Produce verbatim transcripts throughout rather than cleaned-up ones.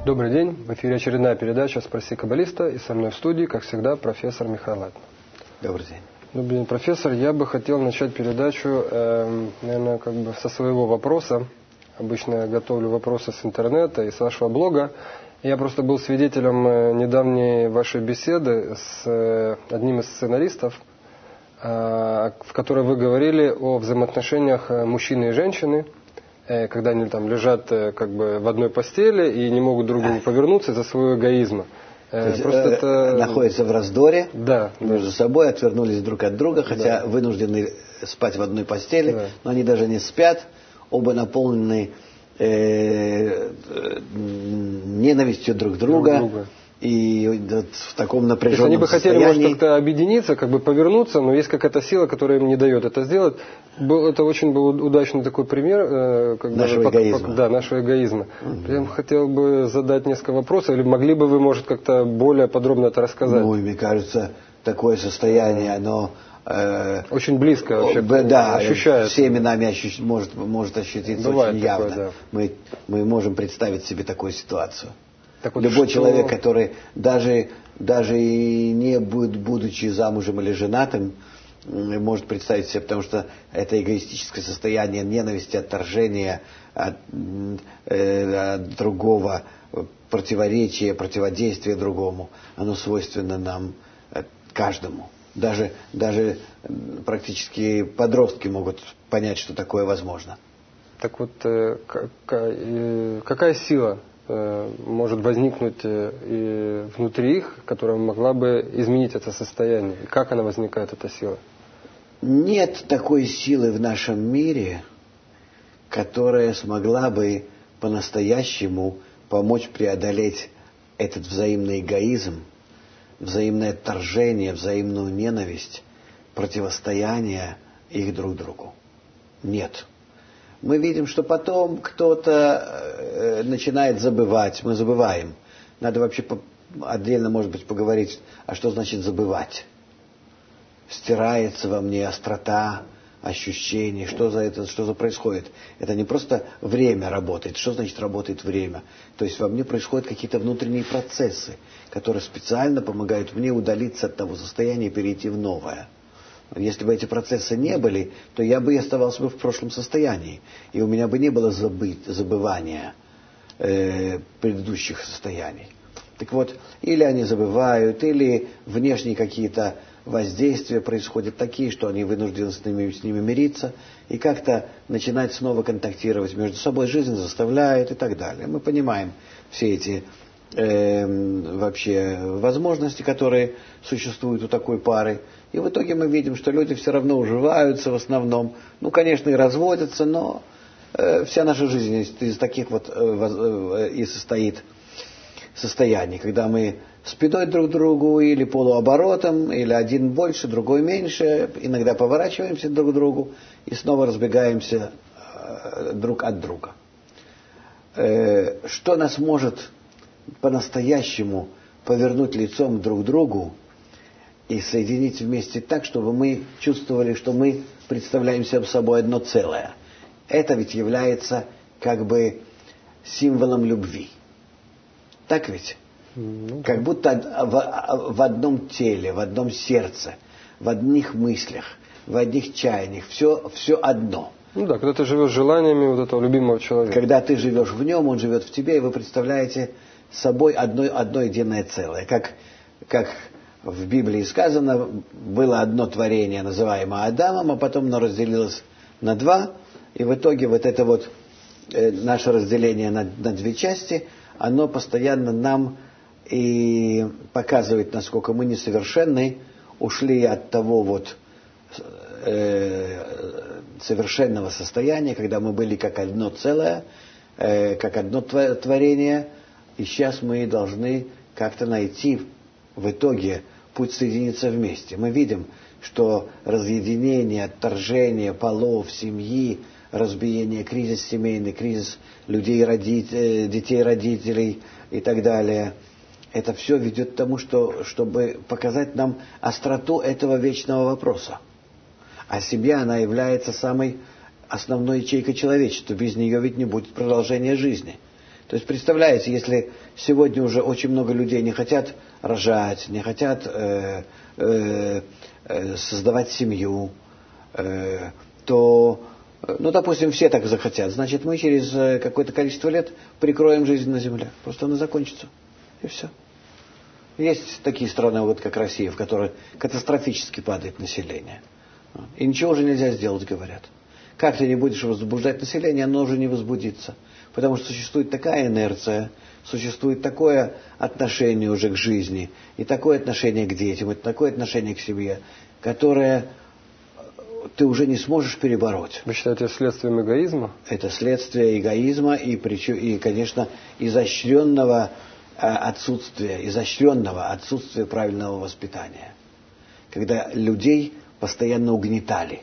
Добрый день. В эфире очередная передача «Спроси каббалиста». И со мной в студии, как всегда, профессор Михаил Лайтман. Добрый день. Добрый день, профессор. Я бы хотел начать передачу, э, наверное, как бы со своего вопроса. Обычно я готовлю вопросы с интернета и с вашего блога. Я просто был свидетелем недавней вашей беседы с одним из сценаристов, в которой вы говорили о взаимоотношениях мужчины и женщины, когда они там лежат как бы в одной постели и не могут друг к другу повернуться из-за своего эгоизма. То есть, Просто э, это... находятся в раздоре, да, между да. собой, отвернулись друг от друга, хотя да. вынуждены спать в одной постели, да. но они даже не спят, оба наполнены э, ненавистью друг друга. Друг друга. И вот в таком напряженном они бы состоянии... хотели, может, как-то объединиться, как бы повернуться, но есть какая-то сила, которая им не дает это сделать. Был, это очень был удачный такой пример э, как нашего бы, эгоизма. По, да, нашего эгоизма. Mm-hmm. Я хотел бы задать несколько вопросов, или могли бы вы, может, как-то более подробно это рассказать? Ну, мне кажется, такое состояние, оно... Э, очень близко вообще да, ощущается. Всеми нами ощущ, может, может ощутиться Бывает очень такое, явно. Да. Мы, мы можем представить себе такую ситуацию. Так вот, Любой что... человек, который даже, даже и не будет, будучи замужем или женатым, может представить себе, потому что это эгоистическое состояние ненависти, отторжения от, э, от другого, противоречия, противодействия другому, оно свойственно нам, каждому. Даже, даже практически подростки могут понять, что такое возможно. Так вот, э, какая, э, какая сила может возникнуть и внутри их, которая могла бы изменить это состояние? И как она возникает, эта сила? Нет такой силы в нашем мире, которая смогла бы по-настоящему помочь преодолеть этот взаимный эгоизм, взаимное отторжение, взаимную ненависть, противостояние их друг другу. Нет. Мы видим, что потом кто-то э, начинает забывать, мы забываем. Надо вообще по- отдельно, может быть, поговорить, а что значит забывать? Стирается во мне острота ощущений, что за это, что за происходит. Это не просто время работает. Что значит работает время? То есть во мне происходят какие-то внутренние процессы, которые специально помогают мне удалиться от того состояния и перейти в новое. Если бы эти процессы не были, то я бы и оставался бы в прошлом состоянии. И у меня бы не было забыть, забывания э, предыдущих состояний. Так вот, или они забывают, или внешние какие-то воздействия происходят такие, что они вынуждены с ними, с ними мириться, и как-то начинать снова контактировать между собой. Жизнь заставляет и так далее. Мы понимаем все эти э, вообще возможности, которые существуют у такой пары. И в итоге мы видим, что люди все равно уживаются в основном. Ну, конечно, и разводятся, но э, вся наша жизнь из, из таких вот э, э, и состоит состояний, когда мы спиной друг к другу или полуоборотом, или один больше, другой меньше, иногда поворачиваемся друг к другу и снова разбегаемся э, друг от друга. Э, что нас может по-настоящему повернуть лицом друг к другу и соединить вместе так, чтобы мы чувствовали, что мы представляем себе собой одно целое. Это ведь является как бы символом любви. Так ведь? Mm-hmm. Как будто в, в одном теле, в одном сердце, в одних мыслях, в одних чаяниях. Все, все одно. Ну да, когда ты живешь желаниями вот этого любимого человека. Когда ты живешь в нем, он живет в тебе, и вы представляете собой одно, одно единое целое. Как, как в Библии сказано, было одно творение, называемое Адамом, а потом оно разделилось на два, и в итоге вот это вот э, наше разделение на, на две части, оно постоянно нам и показывает, насколько мы несовершенны, ушли от того вот э, совершенного состояния, когда мы были как одно целое, э, как одно творение, и сейчас мы должны как-то найти в итоге путь соединиться вместе. Мы видим, что разъединение, отторжение полов, семьи, разбиение, кризис семейный, кризис людей, родителей, детей, родителей и так далее, это все ведет к тому, что, чтобы показать нам остроту этого вечного вопроса. А семья, она является самой основной ячейкой человечества. Без нее ведь не будет продолжения жизни. То есть, представляете, если сегодня уже очень много людей не хотят рожать, не хотят э, э, э, создавать семью, э, то, ну, допустим, все так захотят, значит, мы через какое-то количество лет прикроем жизнь на Земле. Просто она закончится. И все. Есть такие страны, вот как Россия, в которой катастрофически падает население. И ничего уже нельзя сделать, говорят. Как ты не будешь возбуждать население, оно уже не возбудится. Потому что существует такая инерция, существует такое отношение уже к жизни, и такое отношение к детям, и такое отношение к семье, которое ты уже не сможешь перебороть. Вы считаете это следствием эгоизма? Это следствие эгоизма и, и конечно, изощренного отсутствия, изощренного отсутствия правильного воспитания. Когда людей постоянно угнетали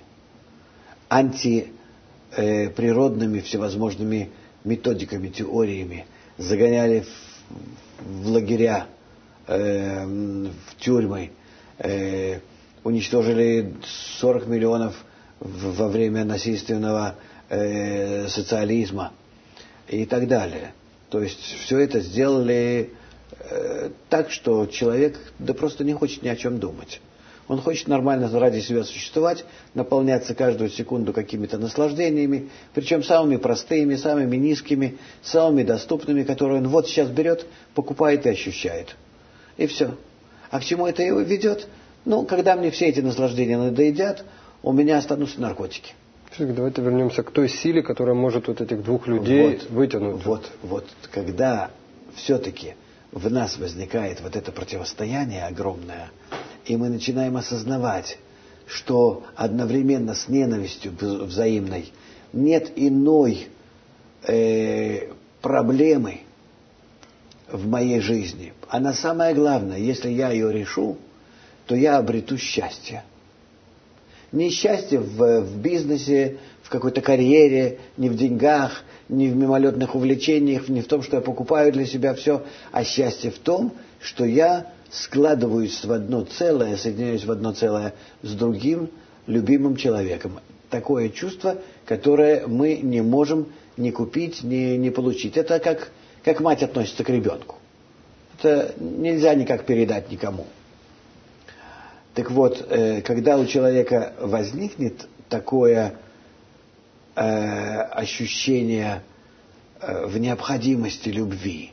антиприродными всевозможными методиками, теориями, загоняли в, в лагеря, э, в тюрьмы, э, уничтожили сорок миллионов в, во время насильственного э, социализма и так далее. То есть все это сделали э, так, что человек да просто не хочет ни о чем думать. Он хочет нормально ради себя существовать, наполняться каждую секунду какими-то наслаждениями, причем самыми простыми, самыми низкими, самыми доступными, которые он вот сейчас берет, покупает и ощущает. И все. А к чему это его ведет? Ну, когда мне все эти наслаждения надоедят, у меня останутся наркотики. Давайте вернемся к той силе, которая может вот этих двух людей вот, вытянуть. Вот, вот, когда все-таки в нас возникает вот это противостояние огромное, и мы начинаем осознавать, что одновременно с ненавистью взаимной нет иной э, проблемы в моей жизни. Она самая главная, если я ее решу, то я обрету счастье. Не счастье в, в бизнесе, в какой-то карьере, не в деньгах, не в мимолетных увлечениях, не в том, что я покупаю для себя все, а счастье в том, что я складываюсь в одно целое, соединяюсь в одно целое с другим любимым человеком. Такое чувство, которое мы не можем ни купить, ни, ни получить. Это как, как мать относится к ребенку. Это нельзя никак передать никому. Так вот, э, когда у человека возникнет такое э, ощущение э, в необходимости любви,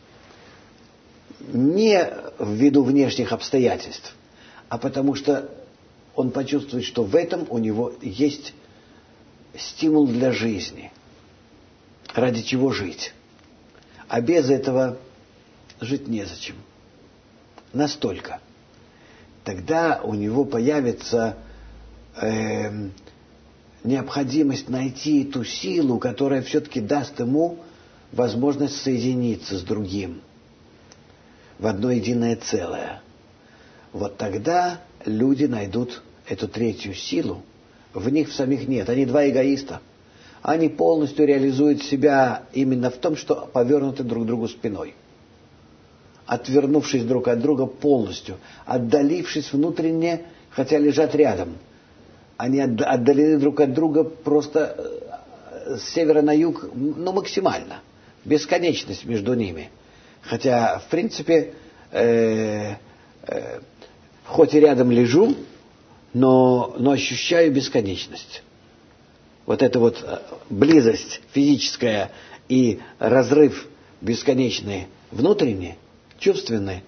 не ввиду внешних обстоятельств, а потому что он почувствует, что в этом у него есть стимул для жизни, ради чего жить. А без этого жить незачем. Настолько. Тогда у него появится э, необходимость найти ту силу, которая все-таки даст ему возможность соединиться с другим в одно единое целое. Вот тогда люди найдут эту третью силу. В них в самих нет. Они два эгоиста. Они полностью реализуют себя именно в том, что повернуты друг к другу спиной. Отвернувшись друг от друга полностью. Отдалившись внутренне, хотя лежат рядом. Они отдалены друг от друга просто с севера на юг, ну, максимально. Бесконечность между ними. Хотя, в принципе, э, э, хоть и рядом лежу, но, но ощущаю бесконечность. Вот эта вот близость физическая и разрыв бесконечный внутренний, чувственный,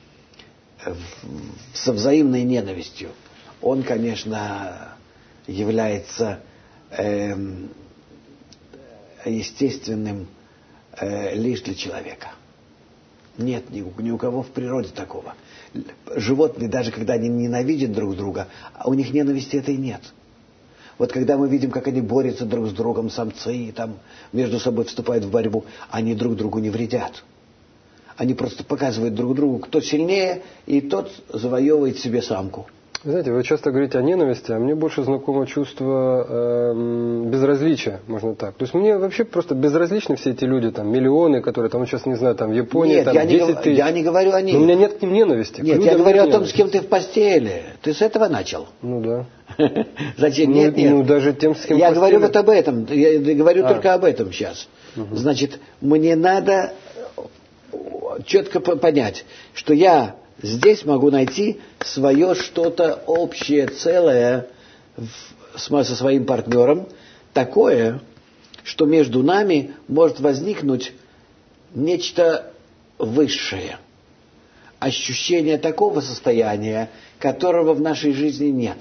со взаимной ненавистью, он, конечно, является э, естественным э, лишь для человека. Нет ни у, ни у кого в природе такого. Животные, даже когда они ненавидят друг друга, у них ненависти этой нет. Вот когда мы видим, как они борются друг с другом, самцы, и там между собой вступают в борьбу, они друг другу не вредят. Они просто показывают друг другу, кто сильнее, и тот завоевывает себе самку. Знаете, вы часто говорите о ненависти, а мне больше знакомо чувство э, безразличия, можно так. То есть мне вообще просто безразличны все эти люди, там, миллионы, которые там, сейчас не знаю, там, в Японии, нет, там, я десять не, тысяч. я не говорю о них. Но у меня нет к ним ненависти. Нет, я говорю о том, с кем ты в постели. Ты с этого начал? Ну да. Зачем? Ну, нет, нет. Ну даже тем, с кем Я в говорю постели. вот об этом. Я говорю а. только об этом сейчас. Угу. Значит, мне надо четко понять, что я здесь могу найти свое что-то общее, целое со своим партнером, такое, что между нами может возникнуть нечто высшее. Ощущение такого состояния, которого в нашей жизни нет.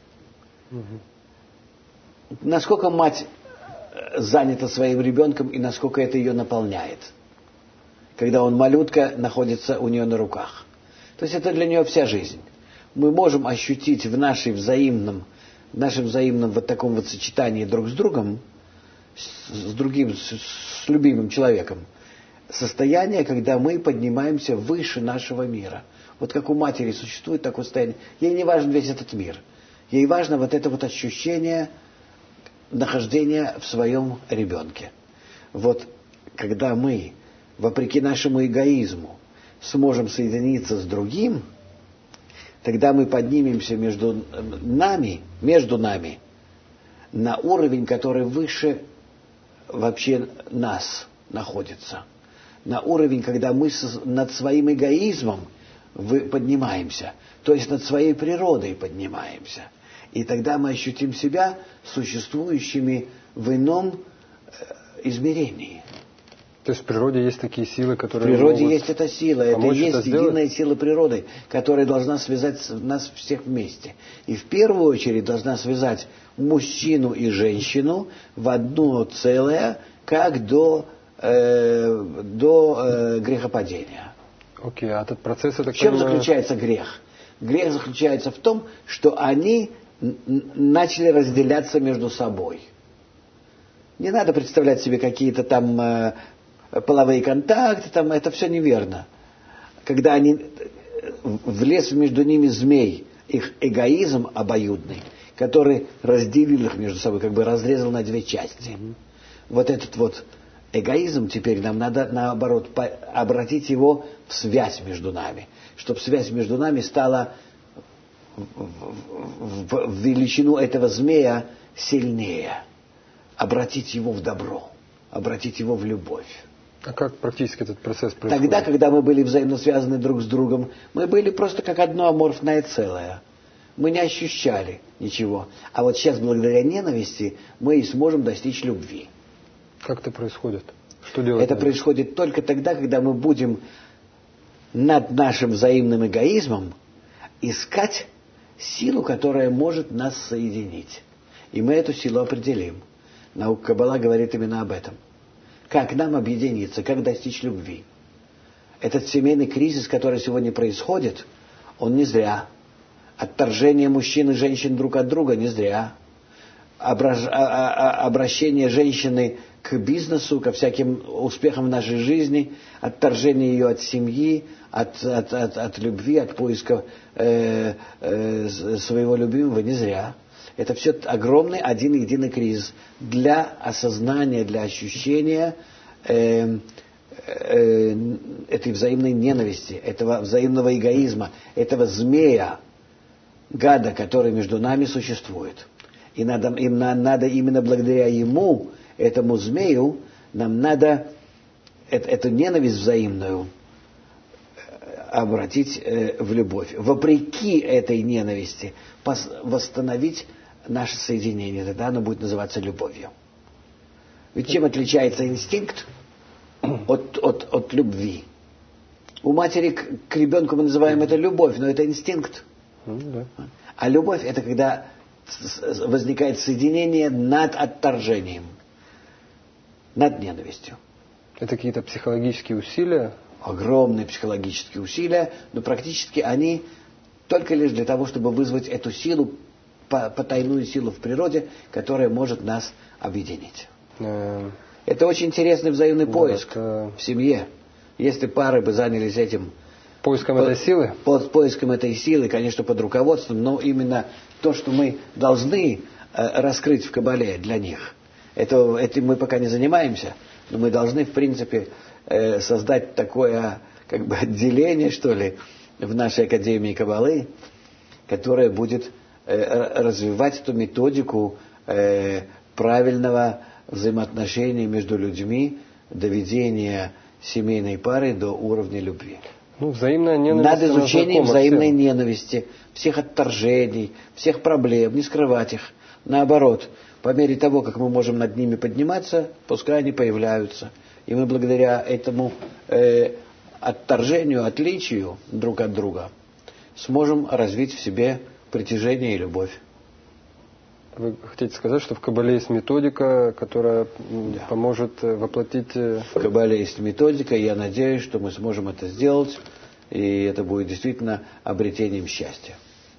Угу. Насколько мать занята своим ребенком и насколько это ее наполняет, когда он малютка находится у нее на руках. То есть это для нее вся жизнь. Мы можем ощутить в нашей взаимном, в нашем взаимном вот таком вот сочетании друг с другом, с, с другим, с, с любимым человеком, состояние, когда мы поднимаемся выше нашего мира. Вот как у матери существует такое состояние. Ей не важен весь этот мир. Ей важно вот это вот ощущение нахождения в своем ребенке. Вот когда мы, вопреки нашему эгоизму, сможем соединиться с другим, тогда мы поднимемся между нами, между нами, на уровень, который выше вообще нас находится. На уровень, когда мы над своим эгоизмом поднимаемся, то есть над своей природой поднимаемся. И тогда мы ощутим себя существующими в ином измерении. То есть в природе есть такие силы, которые... В природе есть эта сила, это и есть это единая сила природы, которая должна связать нас всех вместе. И в первую очередь должна связать мужчину и женщину в одно целое, как до, э, до э, грехопадения. Окей, а этот процесс... Это в чем понимаю... заключается грех? Грех заключается в том, что они начали разделяться между собой. Не надо представлять себе какие-то там э, половые контакты, там, это все неверно. Когда они, влез между ними змей, их эгоизм обоюдный, который разделил их между собой, как бы разрезал на две части. Mm-hmm. Вот этот вот эгоизм теперь нам надо, наоборот, по- обратить его в связь между нами, чтобы связь между нами стала в, в, в величину этого змея сильнее. Обратить его в добро, обратить его в любовь. А как практически этот процесс происходит? Тогда, когда мы были взаимно связаны друг с другом, мы были просто как одно аморфное целое. Мы не ощущали ничего. А вот сейчас, благодаря ненависти, мы и сможем достичь любви. Как это происходит? Что делать? Это надо? происходит только тогда, когда мы будем над нашим взаимным эгоизмом искать силу, которая может нас соединить. И мы эту силу определим. Наука Каббала говорит именно об этом. Как нам объединиться, как достичь любви. Этот семейный кризис, который сегодня происходит, он не зря. Отторжение мужчин и женщин друг от друга не зря. Ображ... Обращение женщины к бизнесу, ко всяким успехам в нашей жизни, отторжение ее от семьи, от, от, от, от любви, от поиска э, э, своего любимого не зря. Это все огромный один единый кризис для осознания, для ощущения э, э, этой взаимной ненависти, этого взаимного эгоизма, этого змея, гада, который между нами существует. И надо, им надо именно благодаря ему, этому змею, нам надо эту ненависть взаимную обратить в любовь. Вопреки этой ненависти восстановить наше соединение. Тогда оно будет называться любовью. Ведь чем отличается инстинкт от, от, от любви? У матери к, к ребенку мы называем это любовь, но это инстинкт. А любовь — это когда возникает соединение над отторжением, над ненавистью. Это какие-то психологические усилия? Огромные психологические усилия, но практически они только лишь для того, чтобы вызвать эту силу, потайную силу в природе, которая может нас объединить. Э... Это очень интересный взаимный да, поиск это... в семье. Если пары бы занялись этим... Поиском по, этой силы? Под поиском этой силы, конечно, под руководством, но именно то, что мы должны э, раскрыть в Каббале для них. Это, этим мы пока не занимаемся, но мы должны, в принципе, э, создать такое как бы отделение, что ли, в нашей Академии Каббалы, которое будет э, развивать эту методику э, правильного взаимоотношений между людьми, доведения семейной пары до уровня любви. Ну, взаимная ненависть. Над изучением взаимной всем. ненависти, всех отторжений, всех проблем, не скрывать их. Наоборот, по мере того, как мы можем над ними подниматься, пускай они появляются. И мы благодаря этому э, отторжению, отличию друг от друга сможем развить в себе притяжение и любовь. Вы хотите сказать, что в Кабале есть методика, которая Да. поможет воплотить... В Кабале есть методика, и я надеюсь, что мы сможем это сделать, и это будет действительно обретением счастья.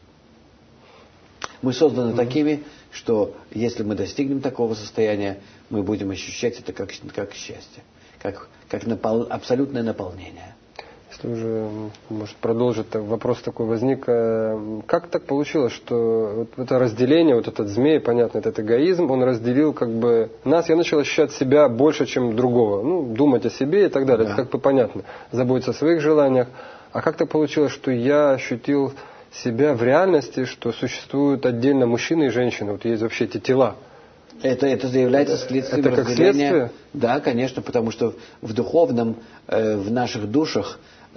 Мы созданы mm-hmm. такими, что если мы достигнем такого состояния, мы будем ощущать это как, как счастье, как, как напол, абсолютное наполнение. Если уже, может, продолжить, вопрос такой возник. Как так получилось, что вот это разделение, вот этот змей, понятно, этот эгоизм, он разделил как бы нас, я начал ощущать себя больше, чем другого. Ну, думать о себе и так далее, да. Это как бы понятно. Заботиться о своих желаниях. А как так получилось, что я ощутил себя в реальности, что существуют отдельно мужчины и женщины, вот есть вообще эти тела? Это, это является следствием это как разделения. Следствие? Да, конечно, потому что в духовном, э, в наших душах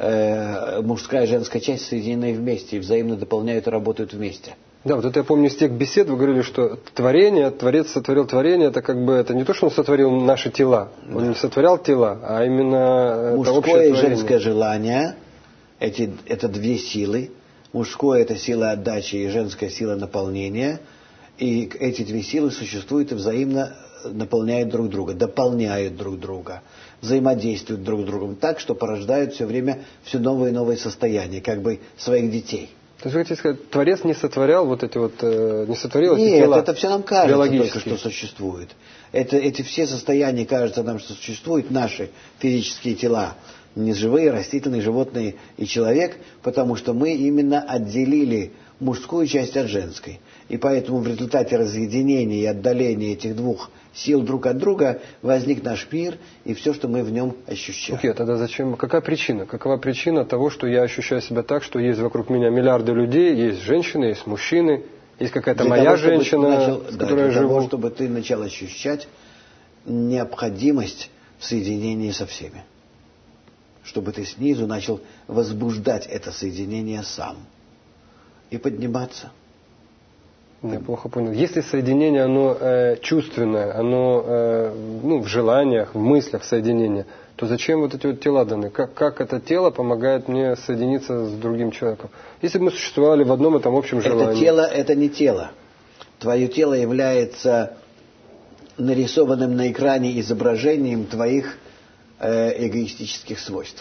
э, мужская и женская часть соединены вместе и взаимно дополняют и работают вместе. Да, вот это я помню из тех бесед, вы говорили, что творение, Творец сотворил творение, это как бы, это не то, что он сотворил наши тела, он да. не сотворял тела, а именно мужское это общее и творение. Женское желание, эти, это две силы. Мужское – это сила отдачи и женская сила наполнения. И эти две силы существуют и взаимно наполняют друг друга, дополняют друг друга, взаимодействуют друг с другом так, что порождают все время все новые и новые состояния, как бы своих детей. То есть вы хотите сказать, Творец не сотворял вот эти вот, э, не сотворил Нет, эти тела? Нет, это все нам кажется только, что существует. Это, эти все состояния кажется нам, что существуют, наши физические тела, неживые, растительные, животные и человек, потому что мы именно отделили мужскую часть от женской. И поэтому в результате разъединения и отдаления этих двух сил друг от друга возник наш мир и все, что мы в нем ощущаем. Окей, okay, тогда зачем? Какая причина? Какова причина того, что я ощущаю себя так, что есть вокруг меня миллиарды людей, есть женщины, есть мужчины, есть какая-то для моя того, женщина, начал, с да, которой я для живу? Для того, чтобы ты начал ощущать необходимость в соединении со всеми. Чтобы ты снизу начал возбуждать это соединение сам. И подниматься. Я плохо понял. Если соединение, оно э, чувственное, оно э, ну, в желаниях, в мыслях соединение, то зачем вот эти вот тела даны? Как, как это тело помогает мне соединиться с другим человеком? Если бы мы существовали в одном этом общем желании. Это тело, это не тело. Твое тело является нарисованным на экране изображением твоих э, эгоистических свойств.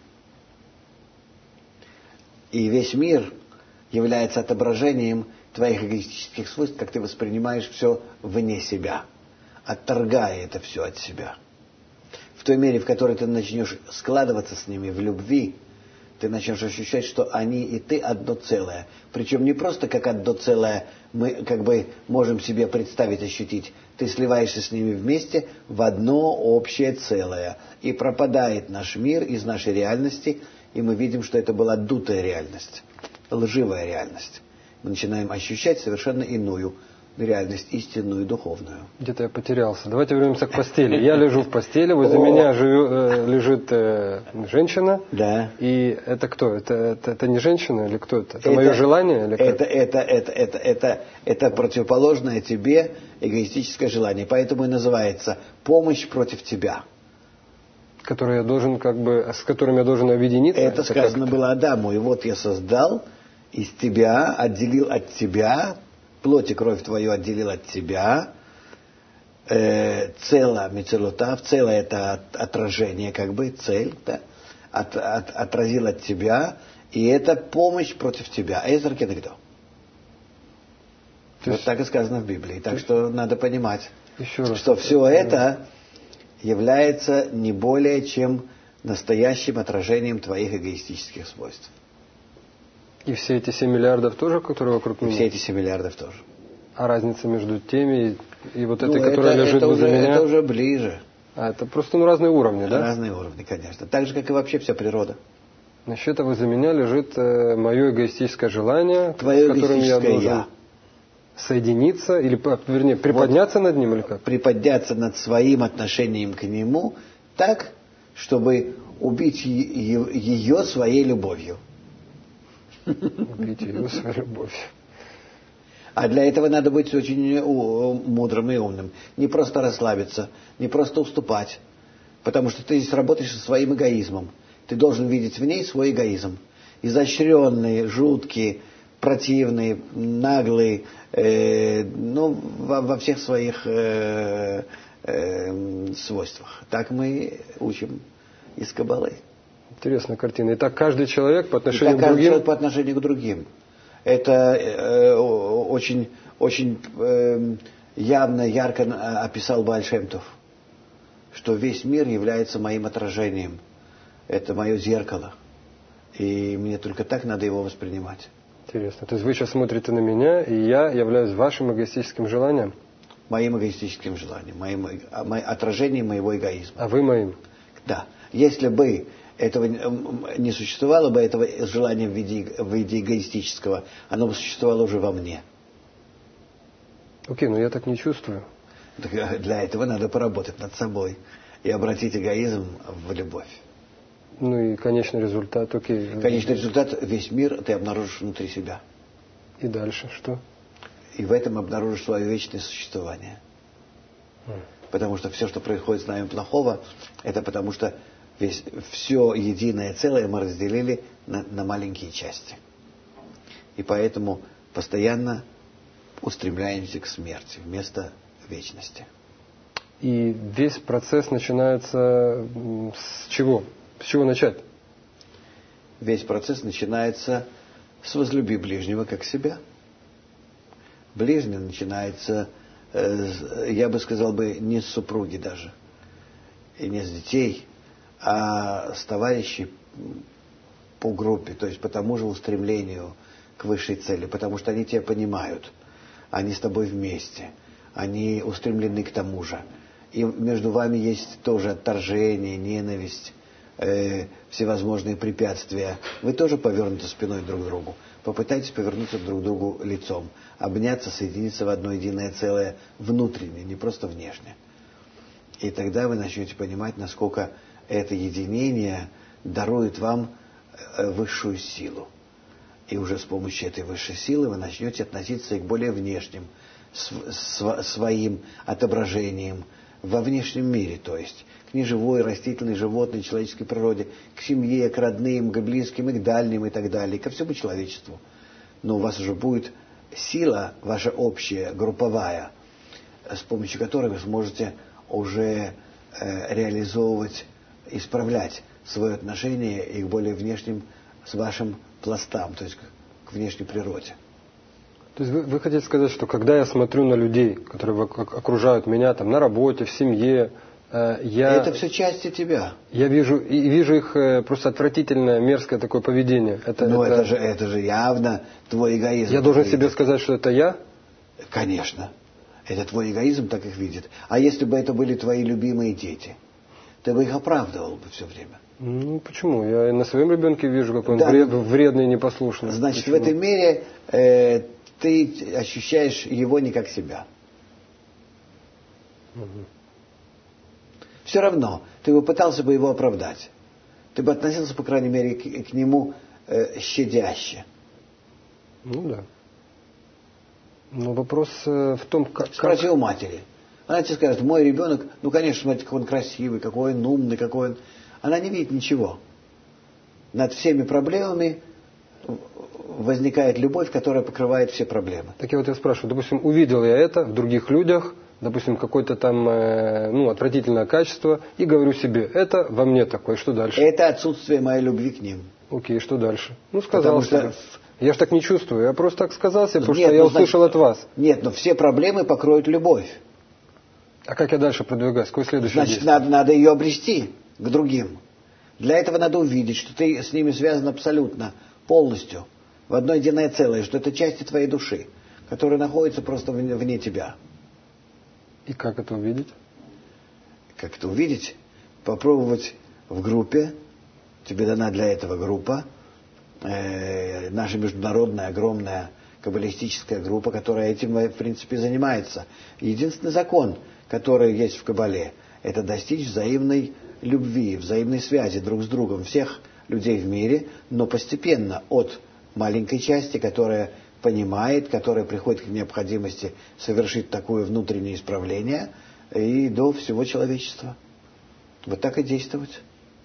И весь мир является отображением твоих эгоистических свойств, как ты воспринимаешь все вне себя, отторгая это все от себя. В той мере, в которой ты начнешь складываться с ними в любви, ты начнешь ощущать, что они и ты одно целое. Причем не просто как одно целое мы как бы можем себе представить, ощутить. Ты сливаешься с ними вместе в одно общее целое. И пропадает наш мир из нашей реальности, и мы видим, что это была дутая реальность, лживая реальность. Мы начинаем ощущать совершенно иную реальность, истинную, духовную. Где-то я потерялся. Давайте вернемся к постели. Я лежу в постели, возле меня живу, э, лежит э, женщина. Да. И это кто? Это, это, это не женщина или кто это? Это, это мое желание? Или это, это, это, это, это, это противоположное тебе эгоистическое желание. Поэтому и называется «помощь против тебя». Который я должен, как бы, с которым я должен объединиться? Это, это сказано как-то? было Адаму. И вот я создал из тебя, отделил от тебя, плоть и кровь твою отделил от тебя, э, цело мицелотав, целое это от, отражение, как бы, цель, да, от, от, отразил от тебя, и это помощь против тебя. Эзер кенегдо. Вот так и сказано в Библии. Так что надо понимать, Еще что раз. все это является не более чем настоящим отражением твоих эгоистических свойств. И все эти семь миллиардов тоже, которые вокруг и меня? все эти семь миллиардов тоже. А разница между теми и, и вот ну, этой, которая это, лежит это возле уже, меня? Это уже ближе. А, это просто ну, разные уровни, да? Разные уровни, конечно. Так же, как и вообще вся природа. Значит, возле меня лежит э, мое эгоистическое желание, твое с которым я должен... я. соединиться, или, вернее, приподняться вот, над ним, или как? Приподняться над своим отношением к нему так, чтобы убить ее своей любовью. Убить ее своей любовью. А для этого надо быть очень мудрым и умным. Не просто расслабиться, не просто уступать. Потому что ты здесь работаешь со своим эгоизмом. Ты должен видеть в ней свой эгоизм. Изощренный, жуткий, противный, наглый, э, ну, во, во всех своих э, э, свойствах. Так мы учим из Каббалы. Интересная картина. Итак, каждый человек по отношению Итак, к другим... каждый человек по отношению к другим. Это э, очень, очень э, явно, ярко описал Бааль Шем Тов, что весь мир является моим отражением. Это мое зеркало. И мне только так надо его воспринимать. Интересно. То есть вы сейчас смотрите на меня, и я являюсь вашим эгоистическим желанием? Моим эгоистическим желанием, моим, моим отражением моего эгоизма. А вы моим? Да. Если бы этого не существовало бы, этого желания в виде, в виде эгоистического, оно бы существовало уже во мне. Окей, но я так не чувствую. Так для этого надо поработать над собой и обратить эгоизм в любовь. Ну и конечный результат, окей. Конечный результат, весь мир ты обнаружишь внутри себя. И дальше что? И в этом обнаружишь свое вечное существование. Mm. Потому что все, что происходит с нами плохого, это потому что весь, все единое целое мы разделили на, на маленькие части. И поэтому постоянно устремляемся к смерти вместо вечности. И весь процесс начинается с чего? С чего начать? Весь процесс начинается с возлюби ближнего как себя. Ближний начинается, э, я бы сказал бы, не с супруги даже, и не с детей, а с товарищей по группе, то есть по тому же устремлению к высшей цели, потому что они тебя понимают, они с тобой вместе, они устремлены к тому же. И между вами есть тоже отторжение, ненависть, э, всевозможные препятствия. Вы тоже повернуты спиной друг к другу. Попытайтесь повернуться друг к другу лицом, обняться, соединиться в одно единое целое внутренне, не просто внешне. И тогда вы начнете понимать, насколько это единение дарует вам высшую силу. И уже с помощью этой высшей силы вы начнете относиться и к более внешним своим отображениям во внешнем мире, то есть к неживой, растительной, животной, человеческой природе, к семье, к родным, к близким и к дальним и так далее, ко всему человечеству. Но у вас уже будет сила ваша общая, групповая, с помощью которой вы сможете уже э, реализовывать, исправлять свое отношение и к более внешним, с вашим пластам, то есть к, к внешней природе. То есть вы, вы хотите сказать, что когда я смотрю на людей, которые окружают меня там на работе, в семье, э, я... Это все части тебя. Я вижу, и вижу их э, просто отвратительное, мерзкое такое поведение. Это, Но это... Это, же, это же явно твой эгоизм. Я должен себе сказать, что это я? Конечно. Это твой эгоизм так их видит. А если бы это были твои любимые дети, ты бы их оправдывал бы все время. Ну, почему? Я на своем ребенке вижу, какой он да, вред, вредный и непослушный. Значит, почему? в этой мере э, ты ощущаешь его не как себя. Угу. Все равно, ты бы пытался бы его оправдать. Ты бы относился, по крайней мере, к, к нему э, щадяще. Ну да. Но вопрос э, в том, как... Спроси у матери. Она тебе скажет, мой ребенок, ну, конечно, смотрите, какой он красивый, какой он умный, какой он... Она не видит ничего. Над всеми проблемами возникает любовь, которая покрывает все проблемы. Так я вот я спрашиваю, допустим, увидел я это в других людях, допустим, какое-то там э, ну, отвратительное качество, и говорю себе, это во мне такое, что дальше? Это отсутствие моей любви к ним. Окей, что дальше? Ну, сказал Потому себе. Что... Я же так не чувствую, я просто так сказал себе, потому нет, что я ну, услышал значит, от вас. Нет, но все проблемы покроют любовь. А как я дальше продвигаюсь? Какое следующее Значит, действие? надо, надо ее обрести к другим. Для этого надо увидеть, что ты с ними связан абсолютно, полностью, в одно единое целое, что это части твоей души, которые находятся просто вне, вне тебя. И как это увидеть? Как это увидеть? Попробовать в группе, тебе дана для этого группа, э, наша международная огромная каббалистическая группа, которая этим, в принципе, занимается. Единственный закон, который есть в Каббале, это достичь взаимной любви, взаимной связи друг с другом всех людей в мире, но постепенно от маленькой части, которая понимает, которая приходит к необходимости совершить такое внутреннее исправление, и до всего человечества. Вот так и действовать.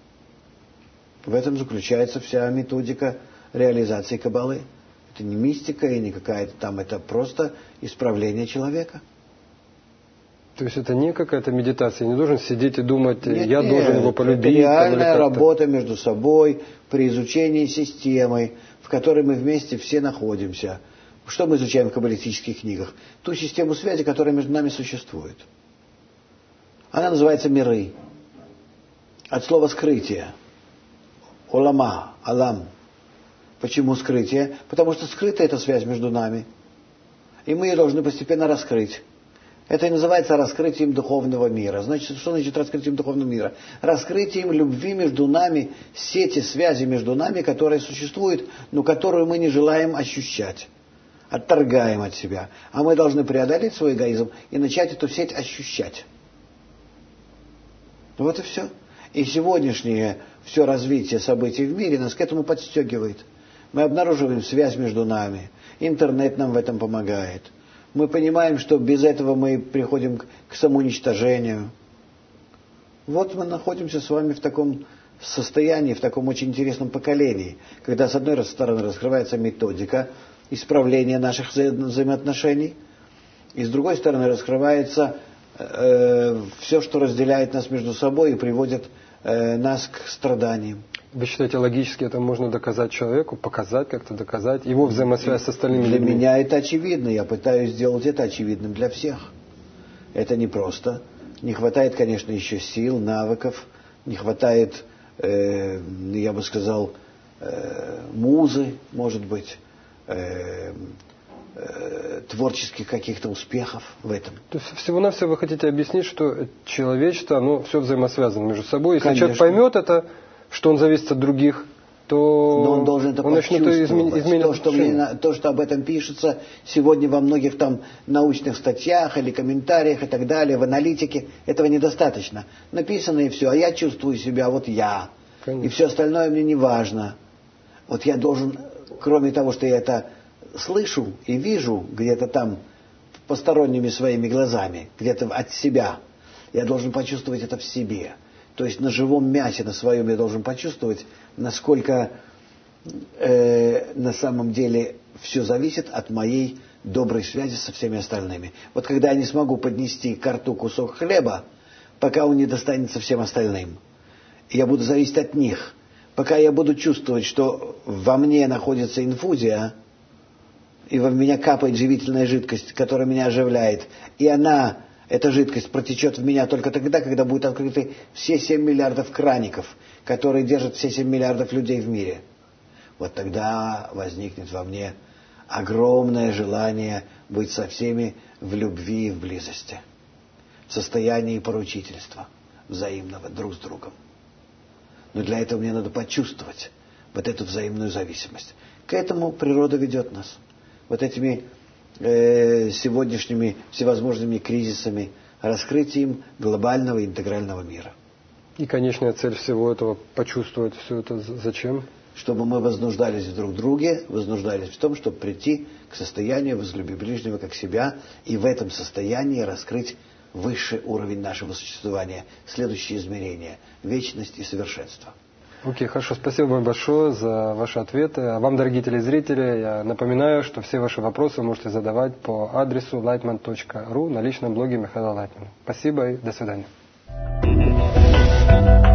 В этом заключается вся методика реализации Каббалы. Это не мистика и не какая-то там, это просто исправление человека. То есть это не какая-то медитация, я не должен сидеть и думать, нет, я нет, должен его полюбить. Это реальная работа между собой при изучении системы, в которой мы вместе все находимся. Что мы изучаем в каббалистических книгах? Ту систему связи, которая между нами существует. Она называется миры. От слова скрытие. Олама, алам. Почему скрытие? Потому что скрытая эта связь между нами. И мы ее должны постепенно раскрыть. Это и называется раскрытием духовного мира. Значит, что значит раскрытием духовного мира? Раскрытием любви между нами, сети связи между нами, которая существует, но которую мы не желаем ощущать. Отторгаем от себя. А мы должны преодолеть свой эгоизм и начать эту сеть ощущать. Вот и все. И сегодняшнее все развитие событий в мире нас к этому подстегивает. Мы обнаруживаем связь между нами. Интернет нам в этом помогает. Мы понимаем, что без этого мы приходим к самоуничтожению. Вот мы находимся с вами в таком состоянии, в таком очень интересном поколении, когда с одной стороны раскрывается методика исправления наших вза- взаимоотношений, и с другой стороны раскрывается э, все, что разделяет нас между собой и приводит э, нас к страданиям. Вы считаете, логически это можно доказать человеку, показать, как-то доказать его взаимосвязь с остальными Для людьми? меня это очевидно. Я пытаюсь сделать это очевидным для всех. Это непросто. Не хватает, конечно, еще сил, навыков. Не хватает, э, я бы сказал, э, музы, может быть, э, э, творческих каких-то успехов в этом. То есть всего-навсего вы хотите объяснить, что человечество, оно все взаимосвязано между собой. Если Конечно. человек поймет это, что он зависит от других, то Но он должен это он начнет изменить, изменить то, что мне, то, что об этом пишется сегодня во многих там научных статьях или комментариях и так далее, в аналитике, этого недостаточно. Написано и все, а я чувствую себя, вот я. Конечно. И все остальное мне не важно. Вот я должен, кроме того, что я это слышу и вижу где-то там посторонними своими глазами, где-то от себя, я должен почувствовать это в себе. То есть на живом мясе, на своем я должен почувствовать, насколько э, на самом деле все зависит от моей доброй связи со всеми остальными. Вот когда я не смогу поднести к рту кусок хлеба, пока он не достанется всем остальным, я буду зависеть от них. Пока я буду чувствовать, что во мне находится инфузия, и во меня капает живительная жидкость, которая меня оживляет, и она... Эта жидкость протечет в меня только тогда, когда будут открыты все семь миллиардов краников, которые держат все семь миллиардов людей в мире. Вот тогда возникнет во мне огромное желание быть со всеми в любви и в близости, в состоянии поручительства взаимного друг с другом. Но для этого мне надо почувствовать вот эту взаимную зависимость. К этому природа ведет нас. Вот этими... сегодняшними всевозможными кризисами, раскрытием глобального интегрального мира. И конечная цель всего этого — почувствовать все это зачем? Чтобы мы вознуждались в друг друге, вознуждались в том, чтобы прийти к состоянию возлюби ближнего как себя, и в этом состоянии раскрыть высший уровень нашего существования, следующее измерение — вечность и совершенство. Окей, okay, хорошо. Спасибо вам большое за ваши ответы. А вам, дорогие телезрители, я напоминаю, что все ваши вопросы можете задавать по адресу лайтман точка ру на личном блоге Михаила Лайтмана. Спасибо и до свидания.